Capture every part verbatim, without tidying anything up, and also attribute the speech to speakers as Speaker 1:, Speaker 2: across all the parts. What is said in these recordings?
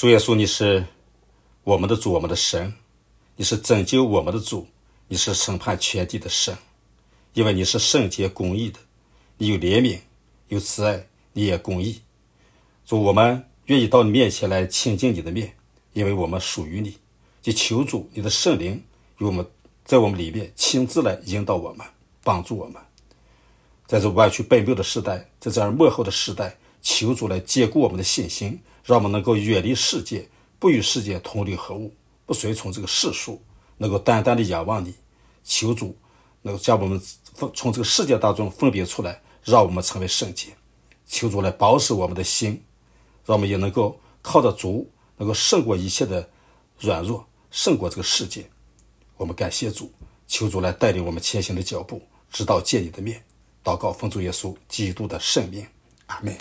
Speaker 1: 主耶稣，你是我们的主，我们的神，你是拯救我们的主，你是审判全地的神，因为你是圣洁公义的，你有怜悯，有慈爱，你也公义。主，我们愿意到你面前来亲近你的面，因为我们属于你。就求主你的圣灵与我们在我们里面亲自来引导我们，帮助我们。在这弯曲悖谬的时代，在这样末后的时代，求主来坚固我们的信心，让我们能够远离世界，不与世界同流合污，不随从这个世俗，能够单单的仰望你。求主能够将我们从这个世界当中分别出来，让我们成为圣洁。求主来保守我们的心，让我们也能够靠着主，能够胜过一切的软弱，胜过这个世界。我们感谢主，求主来带领我们前行的脚步，直到见你的面。祷告奉主耶稣基督的圣名，阿们。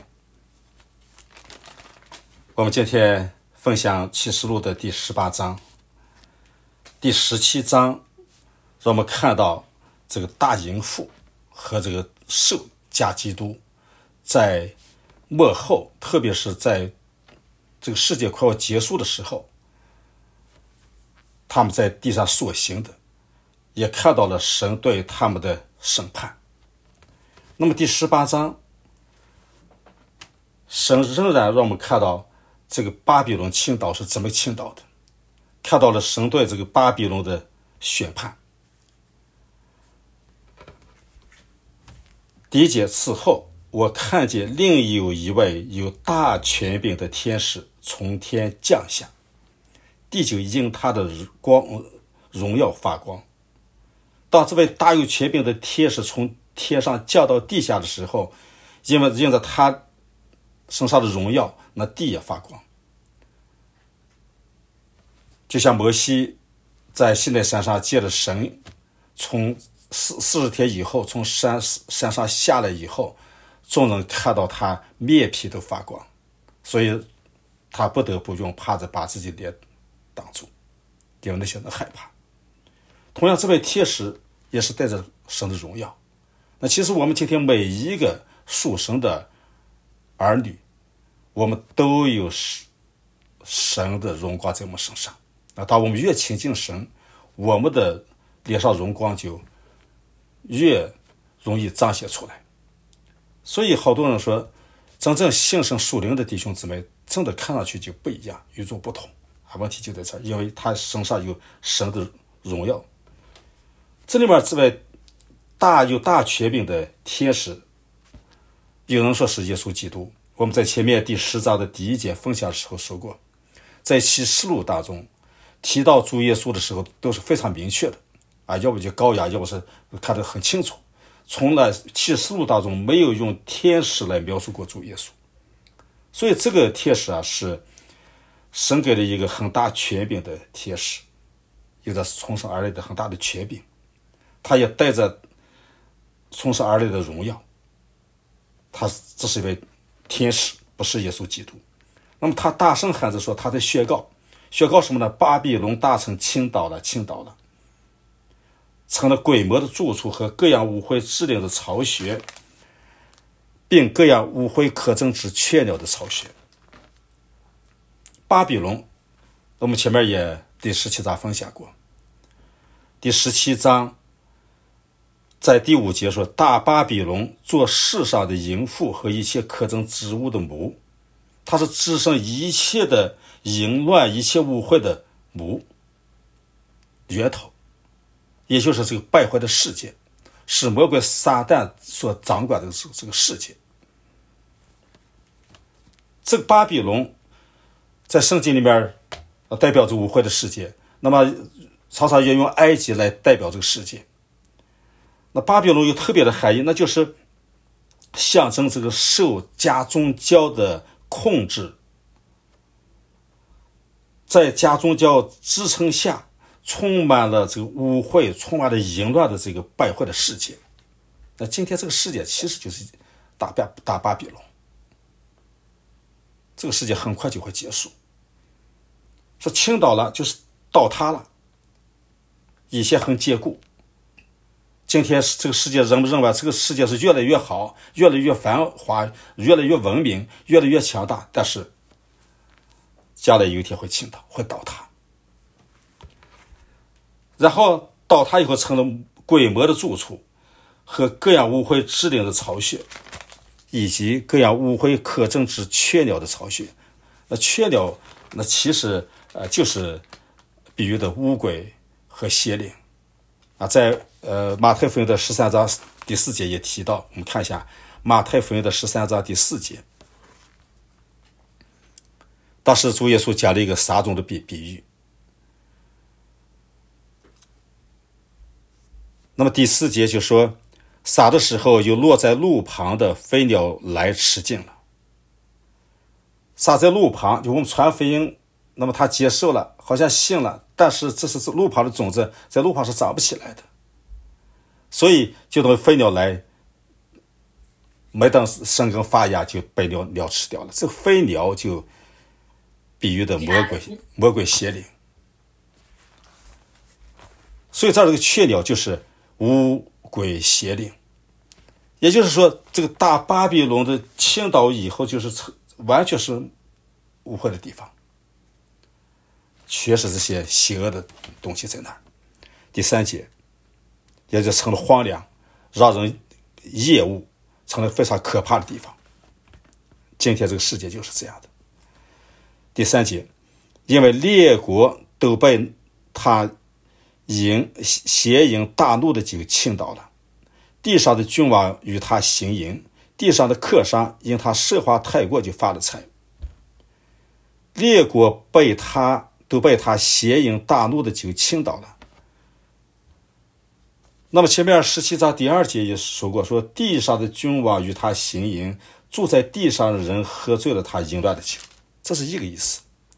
Speaker 1: 我们今天分享启示录的第十八章。第十七章让我们看到这个大淫妇和这个兽假基督在末后，特别是在这个世界快要结束的时候，他们在地上所行的，也看到了神对他们的审判。那么第十八章，神仍然让我们看到这个巴比伦倾倒是怎么倾倒的，看到了神对这个巴比伦的宣判。第一节，此后我看见另有一位有大权柄的天使从天降下，地就因他的光荣耀发光。当这位大有权柄的天使从天上降到地下的时候，因为因着他身上的荣耀，那地也发光。就像摩西在西奈山上借着神从四四十天以后从山山上下来以后，众人看到他面皮都发光，所以他不得不用帕子把自己脸挡住，因为那些人害怕。同样，这位天使也是带着神的荣耀。那其实我们今天每一个属神的儿女，我们都有神的荣光在我们身上。那当我们越亲近神，我们的脸上荣光就越容易彰显出来。所以好多人说，真正信神属灵的弟兄姊妹，真的看上去就不一样，与众不同啊。问题就在这儿，因为他身上有神的荣耀。这里面这位大有大权柄的天使，有人说是耶稣基督。我们在前面第十章的第一节分享的时候说过，在启示录当中提到主耶稣的时候都是非常明确的啊，要不就高雅，要不是看得很清楚。从来启示录当中没有用天使来描述过主耶稣，所以这个天使啊，是神给了一个很大权柄的天使，有着从神而来的很大的权柄，他也带着从神而来的荣耀。他这是一位天使，不是耶稣基督。那么他大声喊着说，他在宣告宣告什么呢？巴比伦大城倾倒了，倾倒了，成了鬼魔的住处和各样污秽之灵的巢穴，并各样污秽可憎之雀鸟的巢穴。巴比伦我们前面也第十七章分享过，第十七章在第五节说，大巴比伦做世上的淫妇和一切可憎之物的母，它是滋生一切的淫乱一切污秽的母源头，也就是这个败坏的世界，是魔鬼撒旦所掌管的这个世界。这个巴比伦在圣经里面代表着污秽的世界，那么常常也用埃及来代表这个世界。那巴比伦有特别的含义，那就是象征这个受假宗教的控制，在假宗教支撑下充满了这个污秽，充满了淫乱的这个败坏的世界。那今天这个世界其实就是大巴大巴比伦，这个世界很快就会结束。说倾倒了就是倒塌了，以前很坚固，今天这个世界人们认为这个世界是越来越好，越来越繁华，越来越文明，越来越强大，但是将来有一天会倾倒，会倒塌。然后倒塌以后成了鬼魔的住处和各样污秽之灵的巢穴，以及各样污秽可憎之雀鸟的巢穴。那雀鸟那其实呃就是比喻的污鬼和邪灵啊，在呃马太福音的十三章第四节也提到，我们看一下马太福音的十三章第四节。当时主耶稣讲了一个撒种的比比喻。那么第四节就说，撒的时候有落在路旁的飞鸟来吃尽了。撒在路旁，就我们传福音，那么他接受了，好像信了，但是这是路旁的种子，在路旁是长不起来的，所以就等飞鸟来，没等生根发芽就被鸟鸟吃掉了。这个飞鸟就比喻的魔鬼魔鬼邪灵，所以这儿这个雀鸟就是污鬼邪灵。也就是说，这个大巴比伦的倾倒以后，就是完全是污秽的地方，全是这些邪恶的东西在那儿。第三节也就成了荒凉，让人厌恶，成了非常可怕的地方。今天这个世界就是这样的。第三节，因为列国都被他淫邪淫大怒的酒倾倒了，地上的君王与他行淫，地上的客商因他奢华太过就发了财。列国被他都被他邪淫大怒的酒倾倒了。那么前面十七章第二节也说过，说地上的君王与他行淫，住在地上的人喝醉了他淫乱的酒，这是一个意思。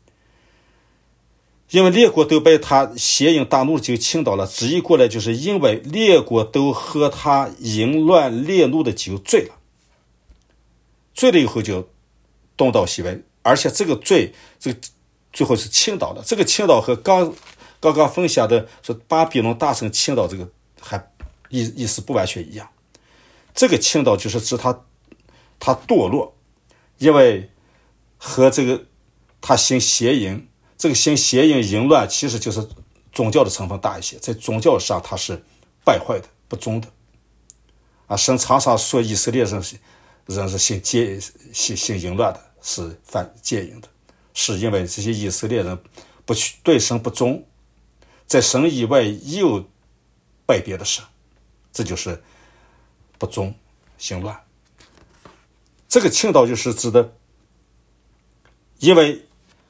Speaker 1: 因为列国都被他邪淫大怒的酒倾倒了，直译过来就是因为列国都喝他淫乱烈怒的酒醉了，醉了以后就东倒西歪，而且这个醉这个最后是倾倒的。这个倾倒和刚刚刚分享的说巴比伦大城倾倒这个还意意思不完全一样。这个倾倒就是指他他堕落，因为和这个他行邪淫，这个行邪淫淫乱其实就是宗教的成分大一些，在宗教上他是败坏的不忠的啊。神常常说以色列人人是行戒行行淫乱的，是犯戒淫的，是因为这些以色列人不去对神不忠，在神以外又拜别的神，这就是不忠行乱。这个倾倒就是指的因为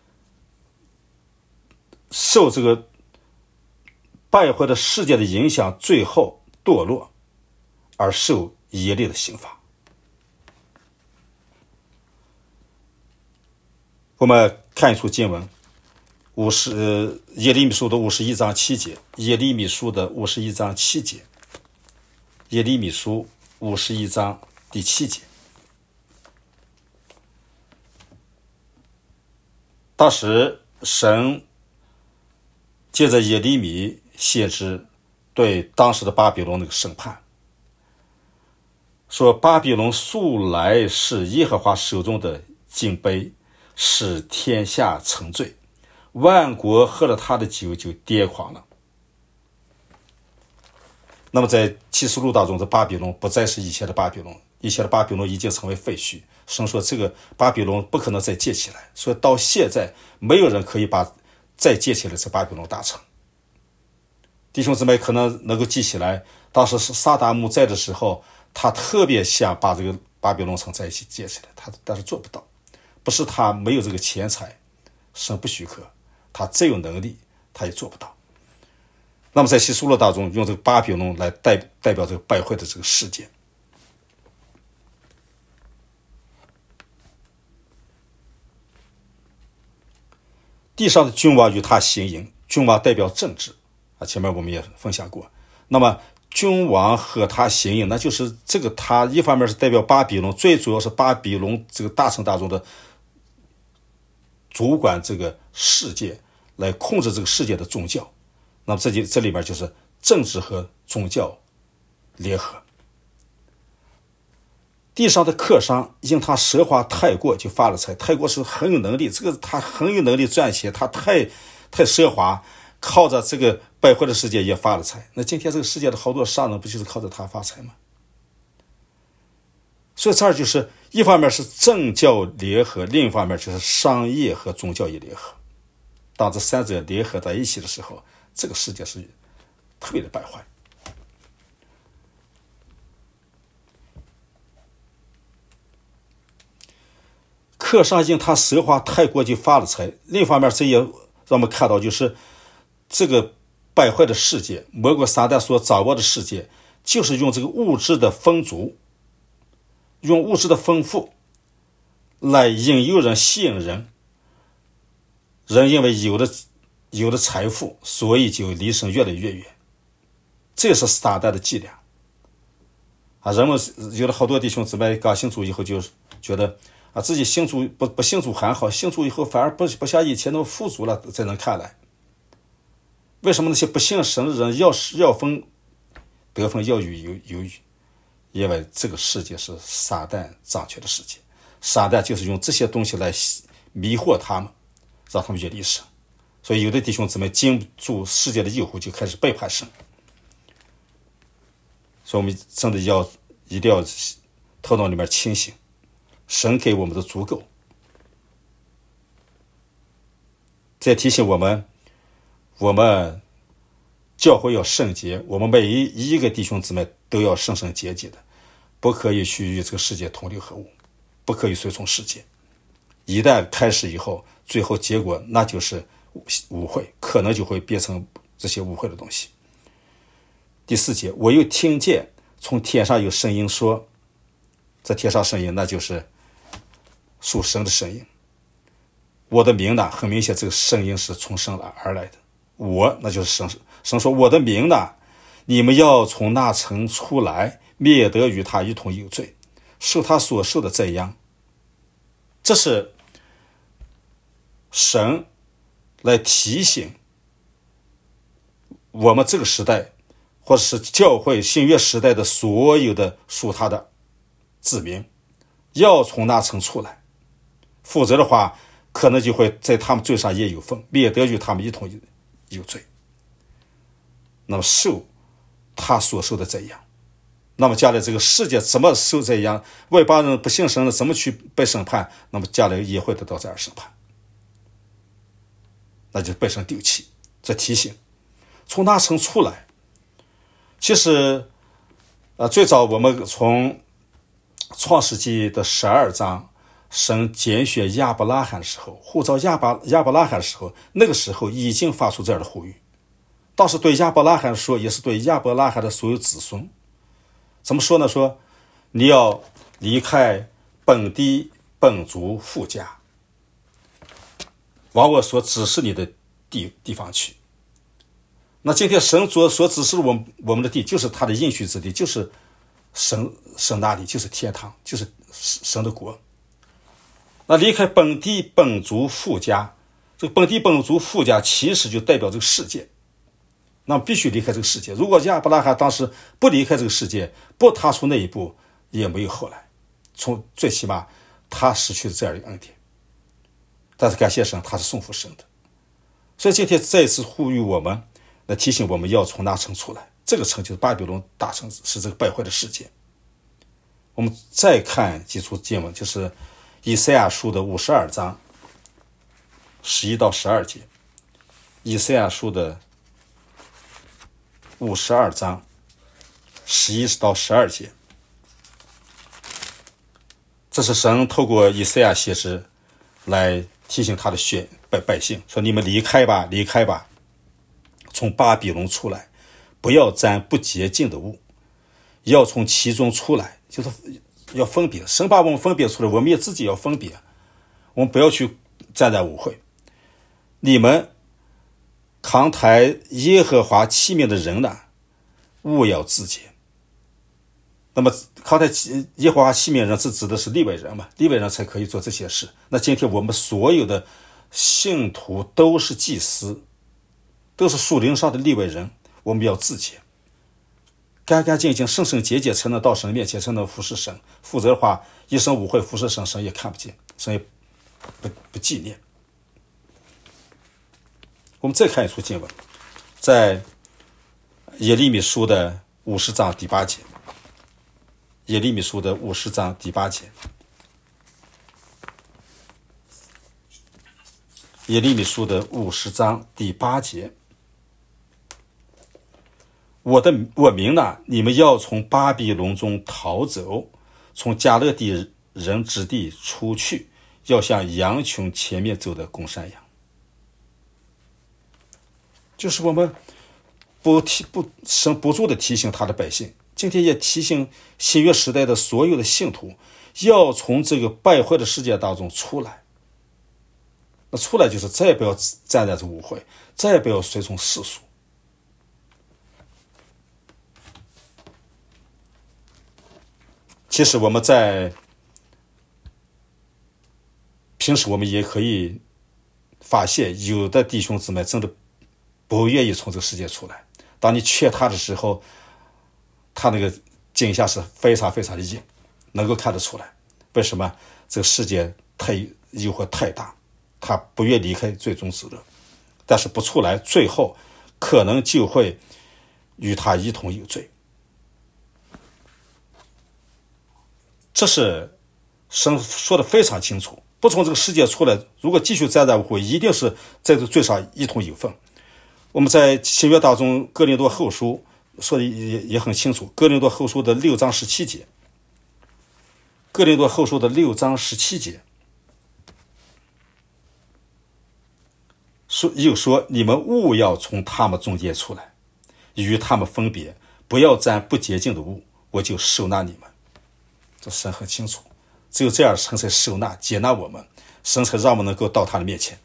Speaker 1: 受这个败坏的世界的影响，最后堕落而受严厉的刑罚。我们看一处经文，五十耶利米书的五十一章七节，耶利米书的五十一章七节，耶利米书五十一章第七节。当时神借着耶利米先知对当时的巴比伦那个审判，说巴比伦素来是耶和华手中的金杯，使天下沉醉，万国喝了他的酒就癫狂了。那么在启示录当中，这巴比伦不再是以前的巴比伦，以前的巴比伦已经成为废墟。神说这个巴比伦不可能再建起来，所以到现在没有人可以把再建起来这巴比伦大城。弟兄姊妹可能能够记起来，当时是萨达姆在的时候，他特别想把这个巴比伦城在一起建起来，他但是做不到，不是他没有这个钱财，神不许可，他真有能力他也做不到。那么在启示录当中，用这个巴比伦来代代表这个败坏的这个事件。地上的君王与他行淫，君王代表政治啊，前面我们也分享过。那么君王和他行淫，那就是这个他一方面是代表巴比伦，最主要是巴比伦这个大城当中的主管这个世界，来控制这个世界的宗教。那么这里这里面就是政治和宗教联合。 地上的客商因他奢华太过就发了财，太过是很有能力，这个他很有能力赚钱，他太太奢华，靠着这个败坏的世界也发了财。那今天这个世界的好多商人不就是靠着他发财吗？所以这儿就是一方面是政教联合，另一方面就是商业和宗教也联合。当这三者联合在一起的时候，这个世界是特别的败坏。客商因他奢华太过就发了财，另一方面这也让我们看到，就是这个败坏的世界，魔鬼撒旦所掌握的世界，就是用这个物质的丰足，用物质的丰富来引诱人、吸引人。人因为有了有了财富，所以就离神越来越远，这是撒旦的伎俩啊！人们有了好多弟兄姊妹刚信主以后，就觉得啊，自己信主不不信主还好，信主以后反而不不像以前那么富足了。在人看来，为什么那些不信神的人要要分得分要与有有余？因为这个世界是撒旦掌权的世界，撒旦就是用这些东西来迷惑他们，让他们远离神。所以有的弟兄姊妹经不住世界的诱惑，就开始背叛神。所以我们真的要一定要头脑里面清醒，神给我们的足够。这提醒我们，我们教会要圣洁，我们每一一个弟兄姊妹都要圣圣洁洁的，不可以去与这个世界同流合污，不可以随从世界。一旦开始以后，最后结果那就是污秽，可能就会变成这些污秽的东西。第四节，我又听见从天上有声音说，这天上声音那就是属神的声音。我的名呢，很明显这个声音是从神而来的，我那就是神。神说，我的名呢，你们要从那城出来，免得与他一同有罪，受他所受的这样。这是神来提醒我们这个时代，或者是教会新约时代的所有的属他的子民，要从那城出来，否则的话可能就会在他们罪上也有份，免得与他们一同有罪，那么受他所受的这样。那么将来这个世界怎么受这样，外邦人不信神了怎么去被审判，那么将来也会得到这样审判，那就被神丢弃。这提醒从那城出来，其实呃，最早我们从创世纪的十二章，神拣选亚伯拉罕的时候，呼召亚伯亚伯拉罕的时候，那个时候已经发出这样的呼吁。当时对亚伯拉罕说，也是对亚伯拉罕的所有子孙。怎么说呢？说你要离开本地本族父家，往我所指示你的地地方去。那今天神所所指示我们我们的地，就是他的应许之地，就是神神那里，就是天堂，就是神的国。那离开本地本族父家，这个本地本族父家其实就代表这个世界，那必须离开这个世界。如果亚伯拉罕当时不离开这个世界，不踏出那一步，也没有后来。从最起码他失去了这样一个恩典，但是感谢神，他是送福神的。所以今天再次呼吁我们，来提醒我们要从那城出来。这个城就是巴比伦大城，是这个败坏的世界。我们再看几处经文，就是以赛亚书的五十二章十一到十二节。以赛亚书的五十二章十一到十二节，这是神透过以赛亚先知来提醒他的选百百姓说：你们离开吧，离开吧，从巴比伦出来，不要沾不洁净的物，要从其中出来，就是要分别。神把我们分别出来，我们也自己要分别，我们不要去沾染污秽。你们扛抬耶和华器皿的人呢，务要自洁。那么扛抬耶和华器皿人是指的是利未人嘛？利未人才可以做这些事。那今天我们所有的信徒都是祭司，都是属灵上的利未人，我们要自洁。 干干净净、圣圣洁洁，才能到神面前，才能服侍神。否则的话，一生无悔服侍神，神也看不见，神也不不纪念。我们再看一处经文，在耶利米书的五十章第八节。耶利米书的五十章第八节。耶利米书的五十章第八节。我的我民哪，你们要从巴比伦中逃走，从迦勒底人之地出去，要像羊群前面走的公山羊。就是我们不提不神不住的提醒他的百姓，今天也提醒新约时代的所有的信徒，要从这个败坏的世界当中出来。那出来就是再也不要沾染着污秽，再也不要随从世俗。其实我们在平时我们也可以发现，有的弟兄姊妹真的不愿意从这个世界出来。当你劝他的时候，他那个镜下是非常非常的硬，能够看得出来。为什么？这个世界太诱惑太大，他不愿离开最终之乐，但是不出来，最后可能就会与他一同有罪。这是神说的非常清楚，不从这个世界出来，如果继续沾染污秽，一定是在这罪上一同有份。我们在新约当中哥林多后书说的也也很清楚，哥林多后书的六章十七节，哥林多后书的六章十七节说，又说你们务要从他们中间出来，与他们分别，不要沾不洁净的物，我就收纳你们。这神很清楚，只有这样神才收纳接纳我们，神才让我们能够到他的面前。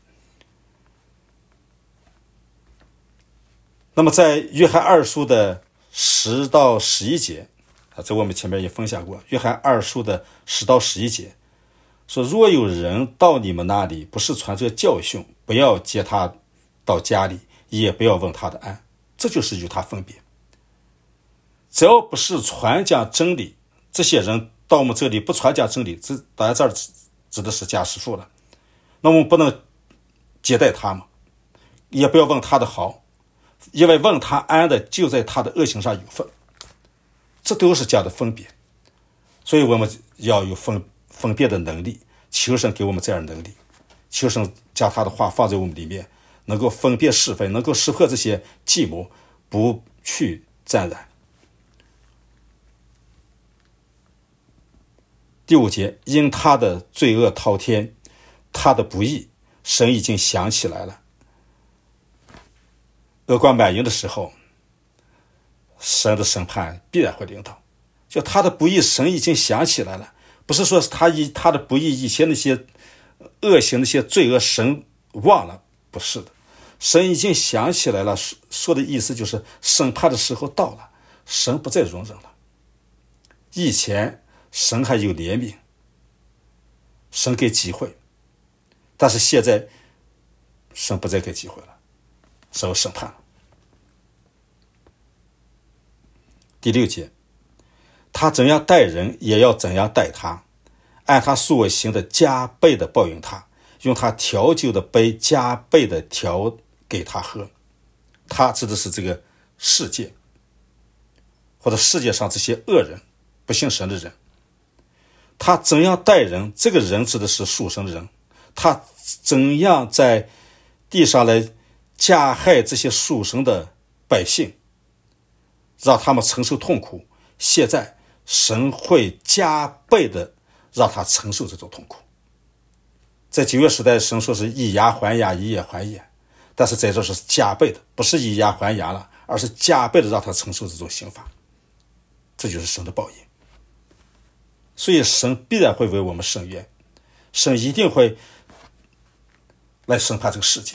Speaker 1: 那么在约翰二书的十到十一节啊，在我们前面也分享过，约翰二书的十到十一节说，若有人到你们那里不是传这教训，不要接他到家里，也不要问他的安，这就是与他分别。只要不是传讲真理，这些人到我们这里不传讲真理，这大家这儿指的是家师傅了，那我们不能接待他们，也不要问他的好，因为问他安的就在他的恶行上有份，这都是这样的分别。所以我们要有分分辨的能力，求神给我们这样的能力，求神将他的话放在我们里面，能够分辨是非，能够识破这些计谋，不去沾染。第五节，因他的罪恶滔天，他的不义，神已经想起来了。恶贯满盈的时候，神的审判必然会临到。就他的不义，神已经想起来了，不是说他以他的不义以前那些恶行那些罪恶神忘了，不是的，神已经想起来了。说的意思就是审判的时候到了，神不再容忍了。以前神还有怜悯，神给机会，但是现在神不再给机会了，神要审判了。第六节，他怎样待人，也要怎样待他，按他所行的加倍的报应他，用他调酒的杯加倍的调给他喝。他指的是这个世界，或者世界上这些恶人，不信神的人。他怎样待人，这个人指的是属神的人，他怎样在地上来加害这些属神的百姓，让他们承受痛苦，现在神会加倍的让他承受这种痛苦。在旧约时代，神说是以牙还牙，以眼还眼，但是在这是加倍的，不是以牙还牙了，而是加倍的让他承受这种刑罚，这就是神的报应。所以神必然会为我们伸冤，神一定会来审判这个世界，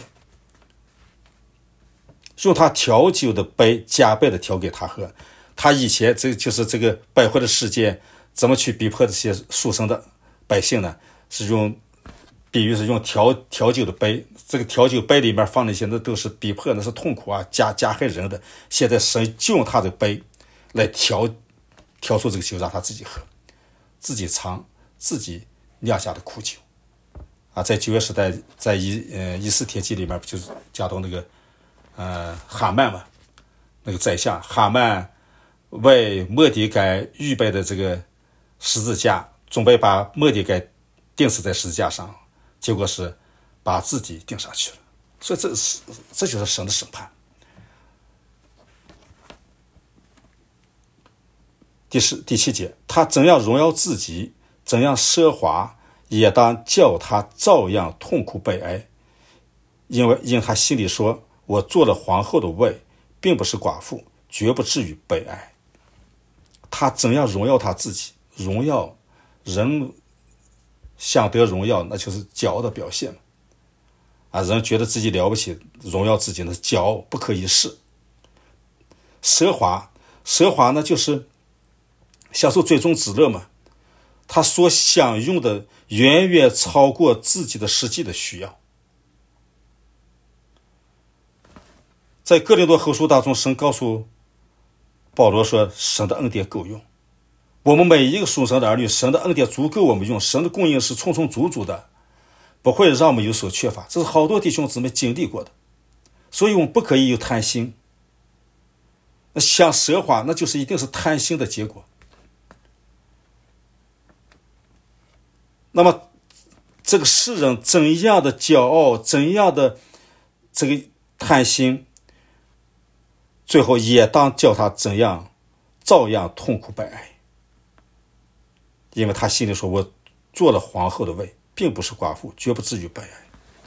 Speaker 1: 用他调酒的杯加倍的调给他喝。他以前这就是这个败坏的世界怎么去逼迫这些属神的百姓呢？是用比喻是用调调酒的杯，这个调酒杯里面放那些那都是逼迫，那是痛苦啊，加加害人的。现在神就用他的杯来调调出这个酒让他自己喝，自己尝自己酿下的苦酒啊。在旧约时代，在以呃以斯帖记里面不就是讲到那个呃哈曼嘛，那个宰相哈曼为末底改预备的这个十字架，准备把末底改钉死在十字架上，结果是把自己钉上去了。所以这是这就是神的审判。第十第七节，他怎样荣耀自己，怎样奢华，也当叫他照样痛苦悲哀，因为因他心里说，我做了皇后的位，并不是寡妇，绝不至于悲哀。他怎样荣耀他自己，荣耀人想得荣耀，那就是骄傲的表现嘛。啊，人觉得自己了不起，荣耀自己，那是骄傲，不可一世。奢华，奢华呢，就是享受最终之乐嘛。他所享用的远远超过自己的实际的需要。在哥林多后书当中，神告诉保罗说，神的恩典够用。我们每一个属神的儿女，神的恩典足够我们用，神的供应是充充足足的，不会让我们有所缺乏。这是好多弟兄姊妹经历过的，所以我们不可以有贪心。那想奢华，那就是一定是贪心的结果。那么这个世人怎样的骄傲，怎样的这个贪心，最后也当叫他怎样照样痛苦悲哀。因为他心里说，我做了皇后的位，并不是寡妇，绝不至于悲哀。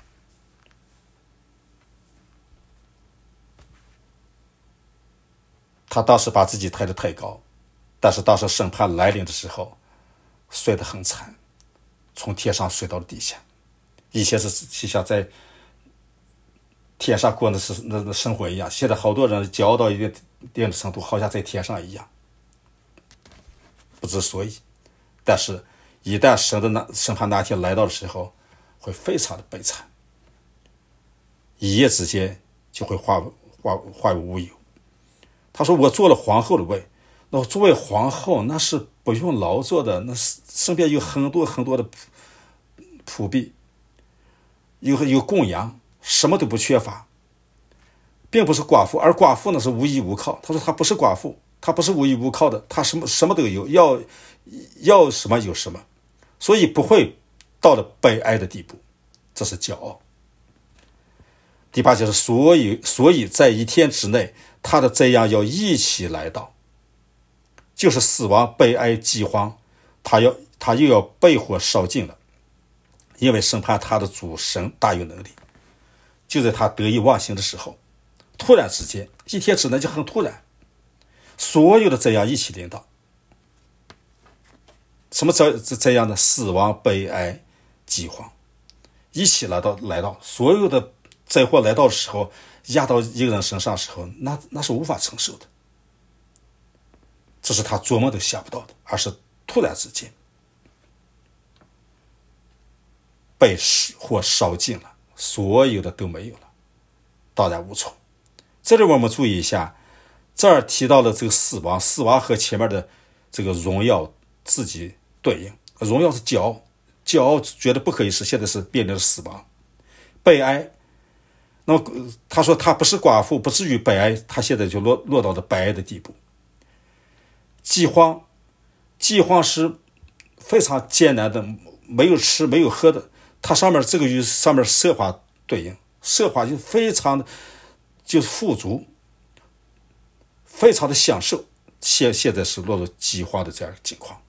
Speaker 1: 他当时把自己抬得太高，但是当时审判来临的时候，摔得很惨，从天上摔到了地下。以前是像在天上过的是那那生活一样，现在好多人骄傲到一定定的程度，好像在天上一样，不知所以。但是一旦神的那审判那天来到的时候，会非常的悲惨，一夜之间就会化化化为乌有。他说，我做了皇后的位，那作为皇后，那是不用劳作的，那是身边有很多很多的仆婢，有有供养，什么都不缺乏，并不是寡妇。而寡妇呢是无依无靠。他说他不是寡妇，他不是无依无靠的，他什么什么都有，要要什么有什么，所以不会到了悲哀的地步，这是骄傲。第八节是，所以所以在一天之内，他的这样要一起来到，就是死亡、悲哀、饥荒，他要他又要被火烧尽了，因为审判他的主神大有能力。就在他得意忘形的时候，突然之间，一天之内就很突然，所有的这样一起临到。什么这这样的死亡、悲哀、饥荒，一起来到来到，所有的灾祸来到的时候，压到一个人身上的时候，那那是无法承受的。这是他做梦都想不到的，而是突然之间被火烧尽了，所有的都没有了，荡然无存。这里我们注意一下，这儿提到了这个死亡，死亡和前面的这个荣耀自己对应。荣耀是骄傲，骄傲觉得不可一世，现在是面临着死亡。悲哀，那么他说他不是寡妇，不至于悲哀，他现在就落落到了悲哀的地步。饥荒，饥荒是非常艰难的，没有吃没有喝的。它上面这个与上面奢华对应，奢华就非常的就是富足，非常的享受。现现在是落入饥荒的这样一个境况。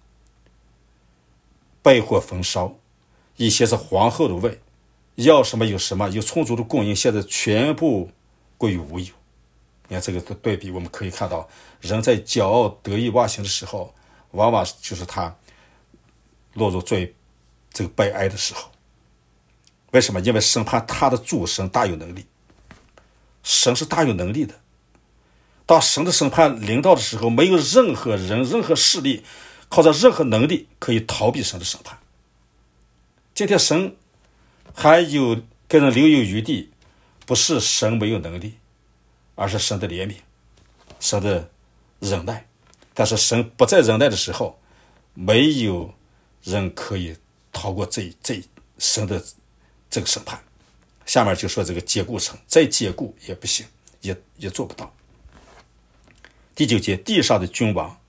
Speaker 1: 被火焚烧，以前是皇后的位，要什么有什么，有充足的供应，现在全部归于无有。你看这个对比，我们可以看到，人在骄傲得意忘形的时候，往往就是他落入最这个悲哀的时候。为什么？因为审判他的主神大有能力，神是大有能力的。当神的审判临到的时候，没有任何人、任何势力靠着任何能力可以逃避神的审判。今天神还有给人留有余地，不是神没有能力，而是神的怜悯，神的忍耐， 但是神不再忍耐的时候，没有人可以逃过这这神的这个审判。下面就说这个解雇城，再解雇也不行，也也做不到。第九节，地上的君王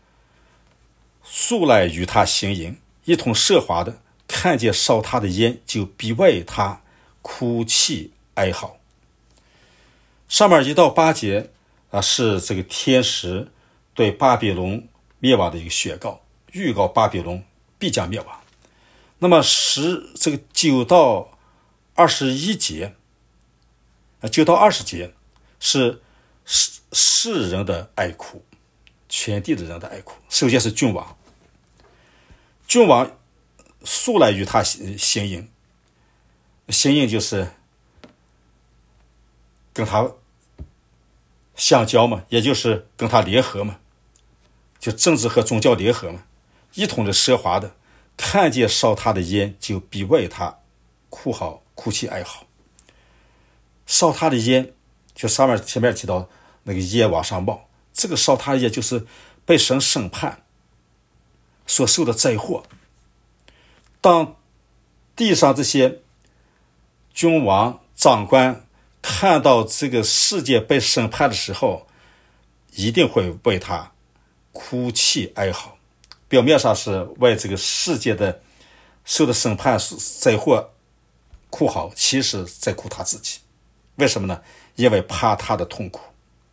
Speaker 1: 素来与他行淫，一同奢华的，看见烧他的烟，就必为他哭泣哀嚎。上面一到八节啊，是这个天使对巴比伦灭亡的一个宣告，预告巴比伦必将灭亡。那么十这个九到二十一节啊，九到二十节是世世人的哀哭，全地的人的哀哭。首先是君王，君王素来与他行淫，行淫就是跟他相交嘛，也就是跟他联合嘛，就政治和宗教联合嘛，一同的奢华的，看见烧他的烟，就必为他哭嚎哭泣哀嚎。烧他的烟，就上面前面提到那个烟往上冒，这个烧他的烟就是被神审判所受的灾祸。当地上这些君王长官看到这个世界被审判的时候，一定会为他哭泣哀嚎。表面上是为这个世界的受的审判灾祸哭嚎，其实在哭他自己。为什么呢？因为怕他的痛苦，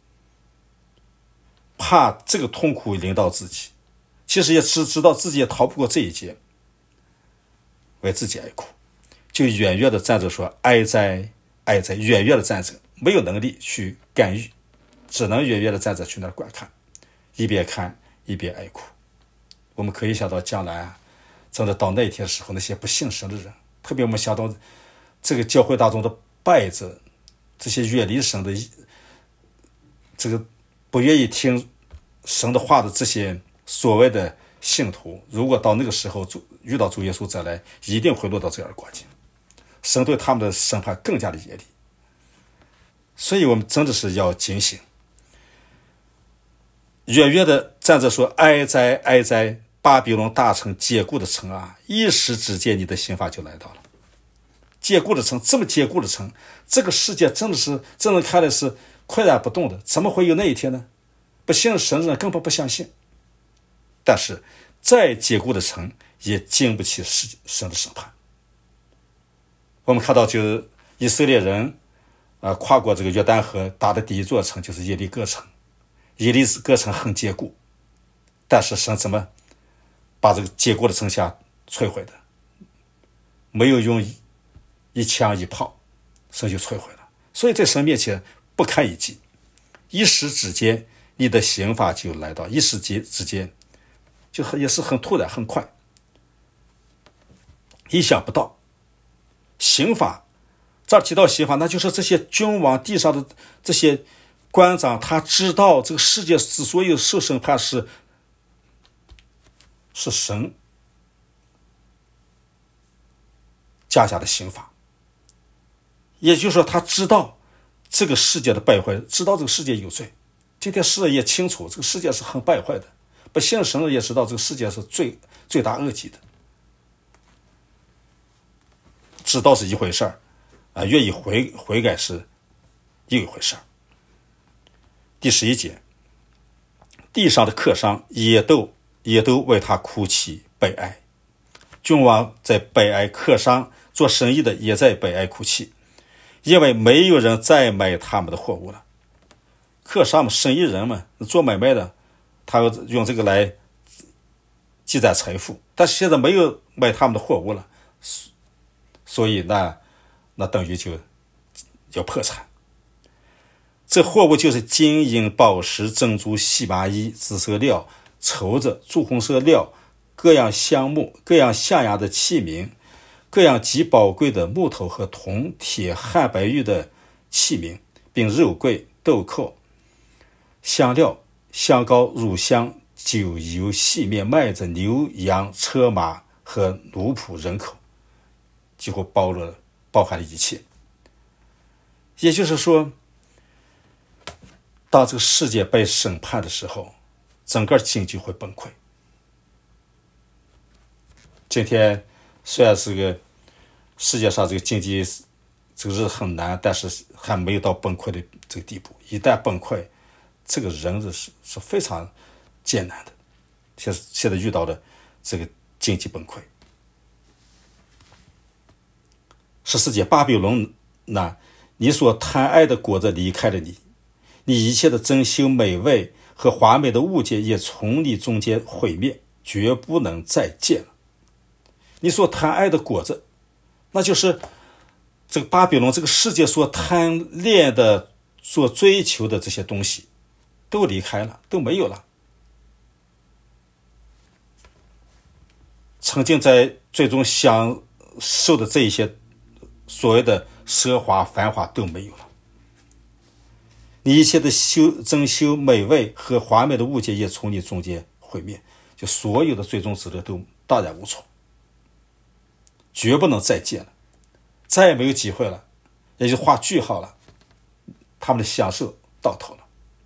Speaker 1: 怕这个痛苦临到自己，其实也知知道自己也逃不过这一劫，为自己哀哭，就远远的站着说哀哉哀哉，远远的站着，没有能力去干预，只能远远的站着去那儿观看，一边看一边哀哭。我们可以想到将来啊，真的到那一天的时候，那些不信神的人，特别我们想到这个教会当中的败者，这些远离神的，这个不愿意听神的话的这些所谓的信徒，如果到那个时候遇到主耶稣再来，一定会落到这样的光景，神对他们的审判更加的严厉。所以我们真的是要警醒，远远的站着说哀哉哀哉，巴比伦大城坚固的城啊，一时之间你的刑罚就来到了。坚固的城，这么坚固的城，这个世界真的是真的看来是岿然不动的，怎么会有那一天呢？不信神的人根本不相信。但是再坚固的城也经不起神的审判。我们看到就是以色列人呃，跨过这个约旦河打的第一座城就是耶利哥城。耶利哥城很坚固，但是神怎么把这个坚固的城下摧毁的？没有用一枪一炮，神就摧毁了。所以在神面前不堪一击，一时之间你的刑罚就来到，一时之间就也是很突然很快，意想不到。刑罚这儿提到刑罚，那就是这些君王地上的这些官长，他知道这个世界之所以受审判是是神加下的刑罚，也就是说他知道这个世界的败坏，知道这个世界有罪。今天世人也清楚这个世界是很败坏的，不信神的也知道这个世界是罪罪大恶极的，知道是一回事儿啊，愿意悔悔改是又一回事儿。第十一节，地上的客商也都也都为他哭泣悲哀，君王在悲哀，客商做生意的也在悲哀哭泣，因为没有人再买他们的货物了。客商们，生意人们，做买卖的，他要用这个来积攒财富，但是现在没有买他们的货物了，所以那那等于就要破产。这货物就是金银宝石珍珠细麻衣紫色料绸子朱红色料各样香木各样象牙的器皿，各样极宝贵的木头和铜铁汉白玉的器皿，并肉桂豆蔻香料香膏乳香酒油细面麦子牛羊车马和奴仆人口，几乎包罗了包含了一切。也就是说，当这个世界被审判的时候， 整个经济会崩溃。今天虽然是个世界上这个经济这个日子很难，但是还没有到崩溃的这个地步。一旦崩溃，这个人是是非常艰难的。现在现在遇到的这个经济崩溃。十四节，巴比伦呐，你所贪爱的果子离开了你，你一切的珍馐美味和华美的物件也从你中间毁灭，绝不能再见了。你所贪爱的果子，那就是这个巴比伦这个世界所贪恋的、所追求的这些东西，都离开了，都没有了。曾经在最终享受的这一些所谓的奢华繁华都没有了。你一切的修珍馐美味和华美的物件也从你中间毁灭，就所有的最终之乐都荡然无存，绝不能再见了，再也没有机会了，也就画句号了，他们的享受到头了。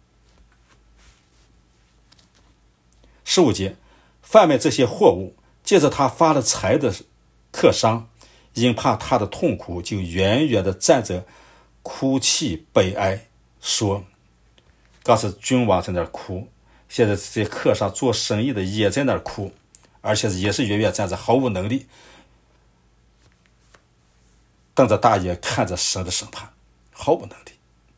Speaker 1: 十五节，贩卖这些货物，借着他发了财的客商，因怕他的痛苦，就远远地站着哭泣悲哀，说，刚才君王在那儿哭，现在这些客商做生意的也在那儿哭，而且也是远远站着，毫无能力，瞪着大眼看着神的审判，毫无能力。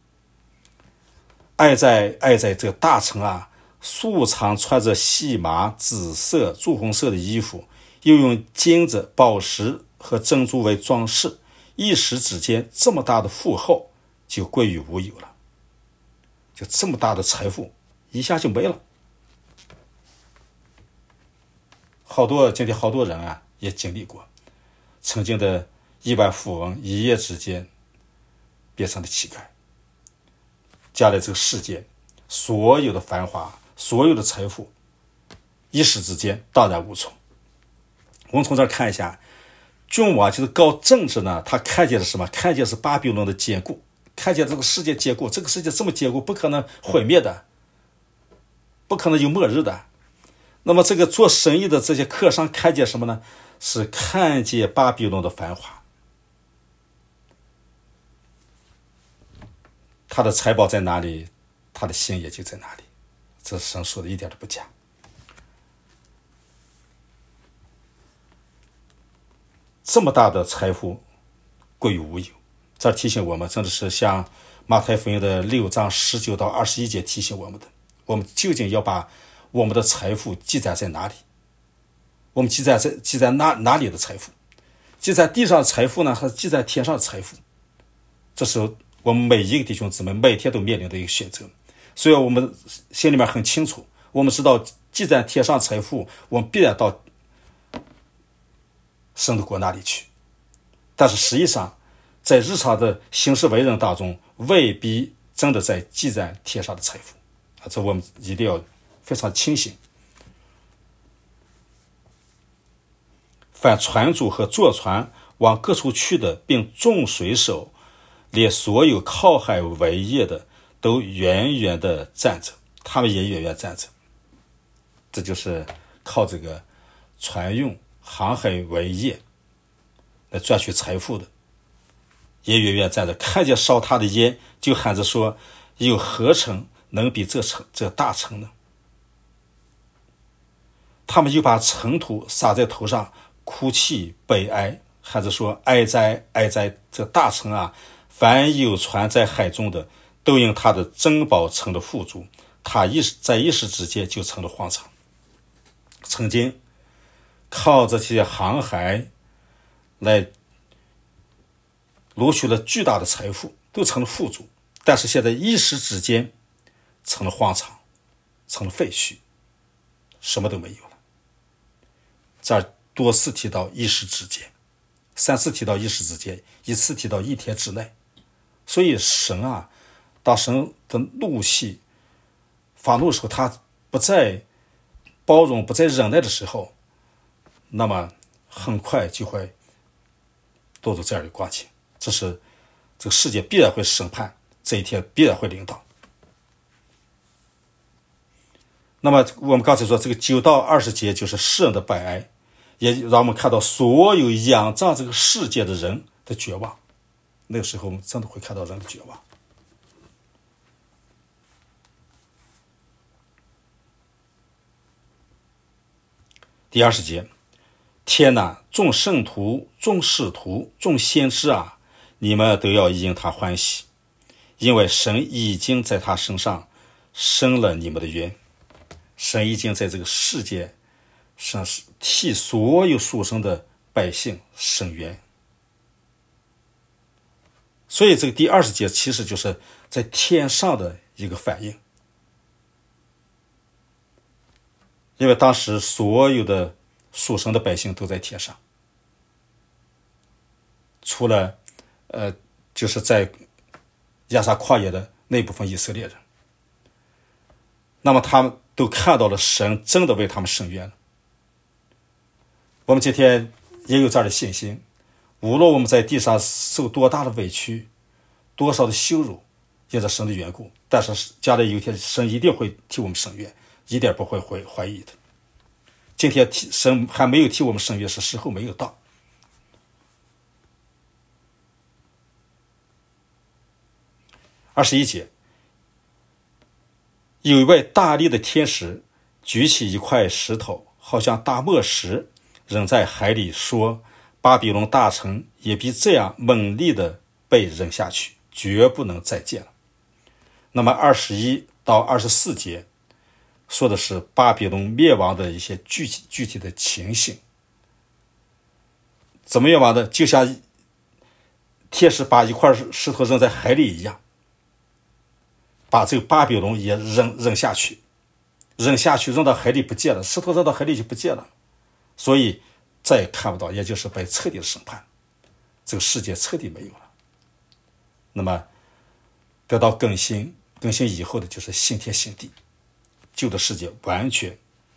Speaker 1: 爱在爱在这个大城啊，素常穿着细麻、紫色、朱红色的衣服，又用金子、宝石和珍珠为装饰，一时之间这么大的富厚就归于无有了，就这么大的财富一下就没了。好多今天好多人啊也经历过，曾经的亿万富翁一夜之间变成了乞丐，将来这个世界所有的繁华、所有的财富一时之间荡然无存。我们从这儿看一下，君王就是搞政治呢，他看见了什么？看见是巴比伦的坚固，看见这个世界坚固，这个世界这么坚固，不可能毁灭的，不可能有末日的。那么这个做生意的这些客商看见什么呢？是看见巴比伦的繁华，他的财宝在哪里，他的心也就在哪里。这神说的一点都不假。这么大的财富归于无有，这提醒我们，真的是像马太福音的六章十九到二十一节提醒我们的，我们究竟要把我们的财富记载在哪里？我们记载在记在哪哪里的财富？记在地上的财富呢，还是记在天上的财富？这是我们每一个弟兄姊妹每天都面临的一个选择。所以我们心里面很清楚，我们知道记在天上的财富，我们必然到神的国那里去。但是实际上在日常的行事为人当中，未必真的在记载天上的财富，这我们一定要非常清醒。凡船主和坐船往各处去的，并众水手，连所有靠海为业的，都远远的站着，他们也远远站着。这就是靠这个船用航海为业来赚取财富的，也远远站着，看见烧他的烟，就喊着说，有何城能比这城这大城呢？他们又把尘土撒在头上，哭泣悲哀，喊着说，哀哉哀哉，这大城啊，凡有船在海中的，都因他的珍宝成了富足，他一时在一时之间就成了荒场。曾经靠这些航海来夺取了巨大的财富，都成了富足，但是现在一时之间成了荒场，成了废墟，什么都没有了。这儿多次提到一时之间，三次提到一时之间，一次提到一天之内。所以神啊，当神的怒气发怒的时候，他不再包容、不再忍耐的时候，那么很快就会落入这样的光景。这是这个世界必然会审判，这一天必然会临到。 那么我们刚才说这个九到二十节就是世人的悲哀，也让我们看到所有仰仗这个世界的人的绝望。那个时候我们真的会看到人的绝望。第二十节，天哪，众圣徒、众使徒、众先知啊，你们都要因他欢喜，因为神已经在他身上伸了你们的冤。神已经在这个世界上替所有属神的百姓伸冤。所以这个第二十节其实就是在天上的一个反应。因为当时所有的属神的百姓都在天上，除了呃，就是在亚沙旷野的那部分以色列人，那么他们都看到了神真的为他们伸冤了。我们今天也有这样的信心，无论我们在地上受多大的委屈，多少的羞辱，因着神的缘故，但是将来有一天神一定会替我们伸冤，一点不会会怀疑的。今天神还没有替我们伸冤，是时候没有到。二十一节，有一位大力的天使举起一块石头，好像大磨石，扔在海里，说：巴比伦大城也必这样猛力的被扔下去，绝不能再见了。那么二十一到二十四节说的是巴比伦灭亡的一些具体具体的情形。怎么灭亡的？就像天使把一块石头扔在海里一样，把这个巴比伦也扔扔下去，扔下去扔到海里不见了，石头扔到海里就不见了，所以再也看不到，也就是被彻底的审判，这个世界彻底没有了。那么得到更新，更新以后的就是新天新地，旧的世界完全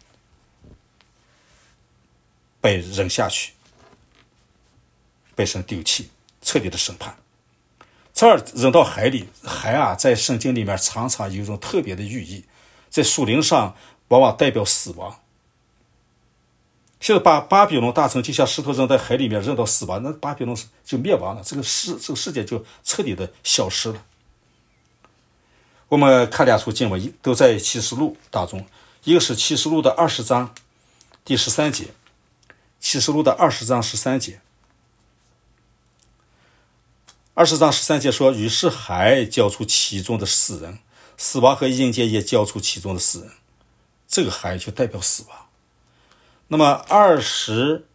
Speaker 1: 被扔下去，被神丢弃，彻底的审判。这儿扔到海里，海啊，在圣经里面常常有一种特别的寓意，在属灵上往往代表死亡。现在把巴比伦大城就像石头扔在海里面，扔到死亡，那巴比伦就灭亡了，这个世这个世界就彻底的消失了。我们看两处经文都在启示录当中，一个是启示录的二十章第十三节，启示录的二十章十三节。二十章十三节说，于是海交出其中的死人，死亡和阴间也交出其中的死人，这个海就代表死亡。那么二十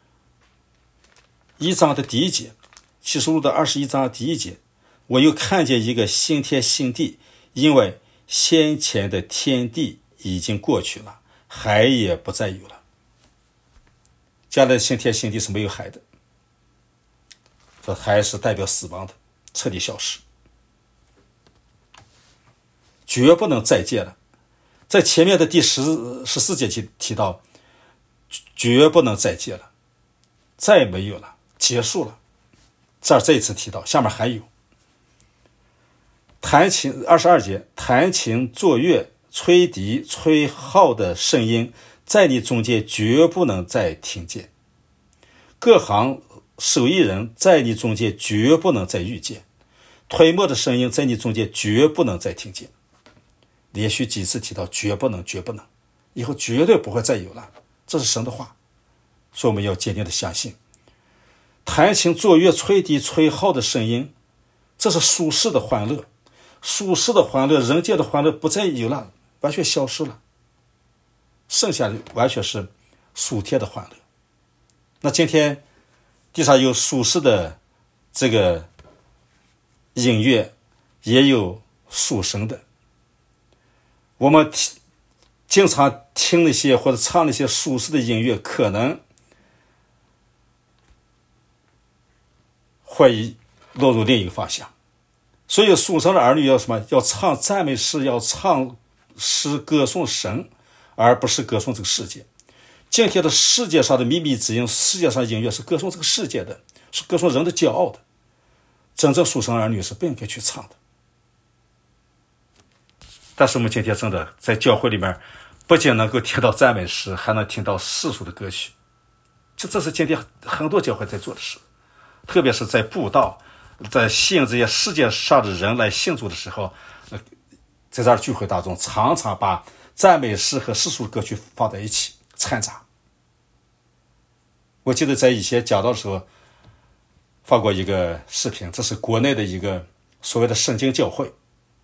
Speaker 1: 一章的第一节，启示录的二十一章第一节，我又看见一个新天新地，因为先前的天地已经过去了，海也不再有了。将来的新天新地是没有海的，这海是代表死亡的，彻底消失，绝不能再见了。在前面的第十十四节提提到，绝不能再见了，再没有了，结束了。这儿再一次提到，下面还有弹琴，二十二节，弹琴作乐吹笛吹号的声音，在你中间绝不能再听见，各行手艺人在你中间绝不能再遇见，推磨的声音在你中间绝不能再听见。连续几次提到绝不能绝不能，以后绝对不会再有了，这是神的话，所以我们要坚定的相信。弹琴作乐吹笛吹号的声音，这是属世的欢乐，属世的欢乐，人间的欢乐不再有了，完全消失了，剩下的完全是属天的欢乐。那今天地上有属世的这个音乐，也有属神的。我们经常听那些或者唱那些属世的音乐，可能会落入另一个方向。所以属神的儿女要什么？要唱赞美诗，要唱诗歌颂神，而不是歌颂这个世界。今天的世界上的靡靡之音，世界上的音乐是歌颂这个世界的，是歌颂人的骄傲的。真正属神儿女是不应该去唱的。但是我们今天真的在教会里面不仅能够听到赞美诗，还能听到世俗的歌曲。这这是今天很多教会在做的事，特别是在布道，在吸引这些世界上的人来信主的时候，呃、在这儿聚会当中，常常把赞美诗和世俗歌曲放在一起掺杂。我记得在以前讲道的时候放过一个视频，这是国内的一个所谓的圣经教会，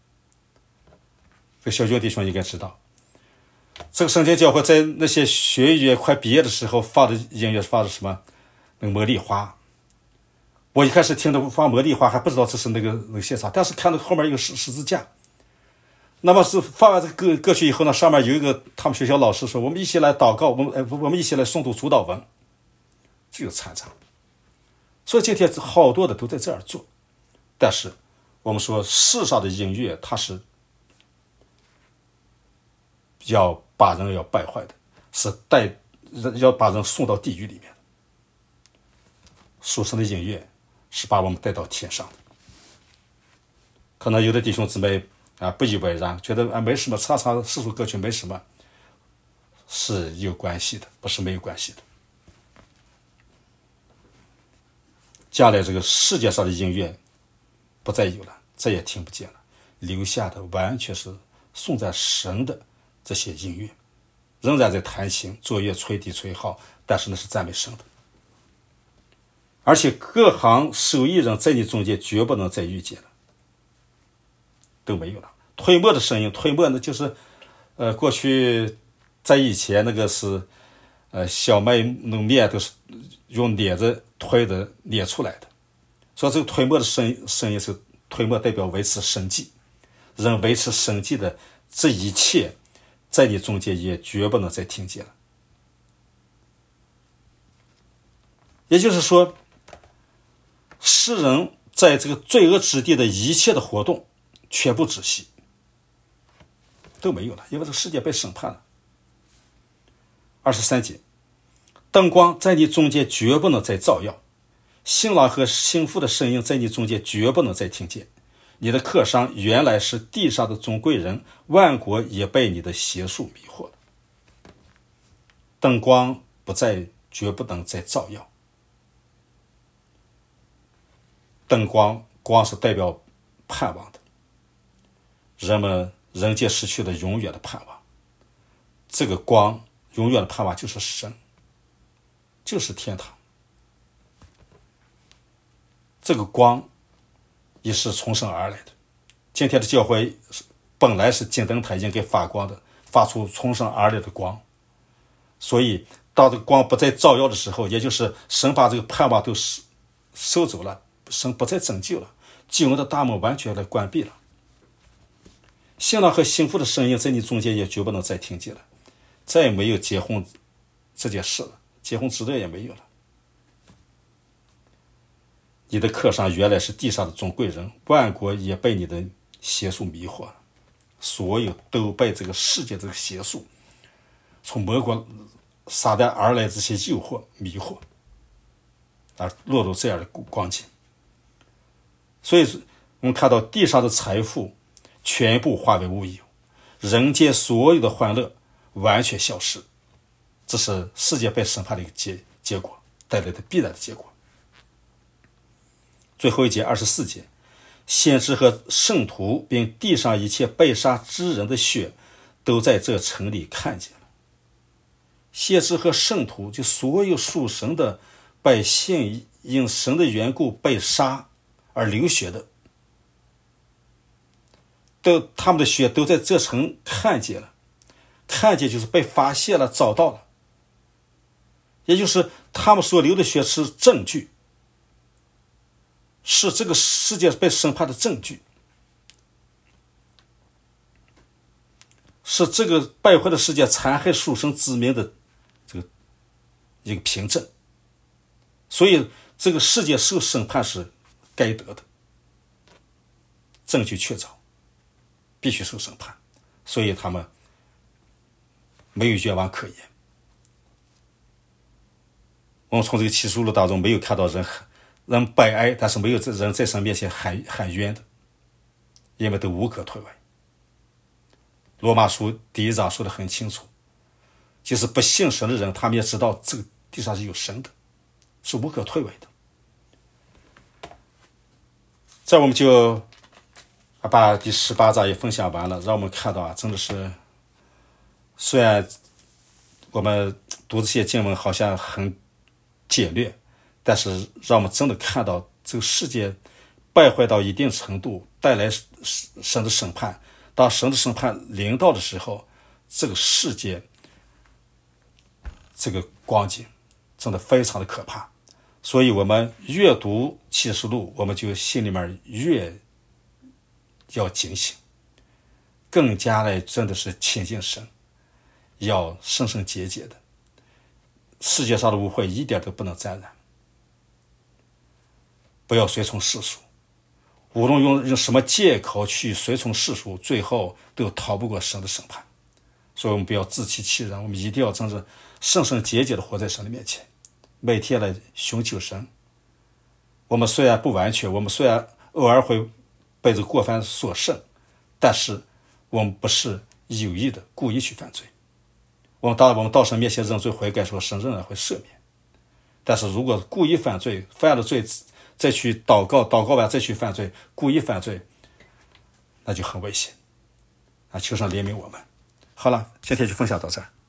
Speaker 1: 这个小舅弟兄应该知道，这个圣经教会在那些学员快毕业的时候放的音乐放的什么那个茉莉花。我一开始听到放茉莉花还不知道这是那个那个现场，但是看到后面有个十十字架。那么是放完这个歌歌曲以后呢，上面有一个他们学校老师说，我们一起来祷告，我们我们一起来诵读主祷文，这就掺杂。所以今天好多的都在这儿做，但是我们说世上的音乐它是要把人要败坏的，是带要把人送到地狱里面的。属神的音乐是把我们带到天上的。可能有的弟兄姊妹啊不以为然，觉得啊没什么，唱唱世俗歌曲没什么，是有关系的，不是没有关系的。将来这个世界上的音乐不再有了，再也听不见了，留下的完全是颂赞神的这些音乐，仍然在弹琴、作乐、吹笛、吹号，但是那是赞美神的。而且各行手艺人在你中间绝不能再遇见了，都没有了。推磨的声音，推磨呢就是呃过去在以前那个是呃小麦弄面都是用碾子推的碾出来的，所以这个推磨的声声音是推磨代表维持生计，人维持生计的这一切在你中间也绝不能再听见了。也就是说，世人在这个罪恶之地的一切的活动全部止息，都没有了，因为这个世界被审判了。二十三节，灯光在你中间绝不能再照耀，新郎和新妇的声音在你中间绝不能再听见。你的客商原来是地上的尊贵人，万国也被你的邪术迷惑了。灯光不再，绝不能再照耀。灯光光是代表盼望的，人们人间失去了永远的盼望。这个光永远的盼望就是神，就是天堂。这个光也是从神而来的。今天的教会本来是金灯台应该发光的，发出从神而来的光，所以当这个光不再照耀的时候，也就是神把这个盼望都收走了，神不再拯救了，救恩的大门完全来关闭了。新郎和新妇的声音在你中间也绝不能再听见了，再也没有结婚这件事了，结婚之乐也没有了。你的客商原来是地上的尊贵人，万国也被你的邪术迷惑了，所有都被这个世界这个邪术从魔鬼撒旦而来这些诱惑迷惑，而落入这样的光景。所以我们看到地上的财富全部化为乌有，人间所有的欢乐完全消失，这是世界被审判的一个结结果带来的必然的结果。最后一节二十四节，先知和圣徒并地上一切被杀之人的血都在这城里看见了。先知和圣徒就所有属神的百姓因神的缘故被杀而流血的，都他们的血都在这城看见了。看见就是被发现了，找到了，也就是他们所流的血是证据，是这个世界被审判的证据，是这个败坏的世界残害属神之民的这个一个凭证。所以这个世界受审判是该得的，证据确凿，必须受审判，所以他们没有冤枉可言。我们从这个启示录当中没有看到人人悲哀，但是没有人在神面前喊喊冤的，因为都无可推诿。罗马书第一章说得很清楚， 就是不信神的人，他们也知道这个地上是有神的，是无可推诿的。这我们就把第十八章也分享完了，让我们看到啊，真的是虽然我们读这些经文好像很简略，但是让我们真的看到这个世界败坏到一定程度，带来神的审判。当神的审判临到的时候，这个世界这个光景真的非常的可怕。所以我们越读启示录，我们就心里面越要警醒，更加的真的是亲近神，要圣圣洁洁的，世界上的污秽一点都不能沾染。不要随从世俗，无论用用什么借口去随从世俗，最后都逃不过神的审判。所以我们不要自欺欺人，我们一定要真是圣圣洁洁的活在神的面前，每天来寻求神。我们虽然不完全，我们虽然偶尔会被这个过犯所胜，但是我们不是有意的故意去犯罪。我们当我们到神面前认罪悔改说，神仍然会赦免。但是如果故意犯罪，犯了罪再去祷告，祷告完再去犯罪，故意犯罪，那就很危险啊！求神怜悯我们。好了，今天就分享到这儿。